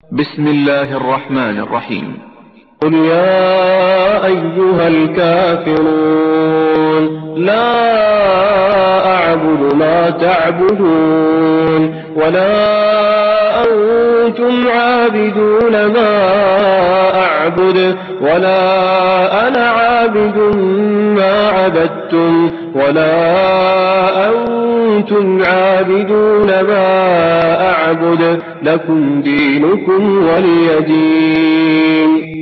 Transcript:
بسم الله الرحمن الرحيم. قل يا أيها الكافرون لا أعبد ما تعبدون ولا أنتم عابدون ما أعبد ولا أنا عابد ما عبدتم ولا أنتم عابدون ما أعبد لكم دينكم ولي دين.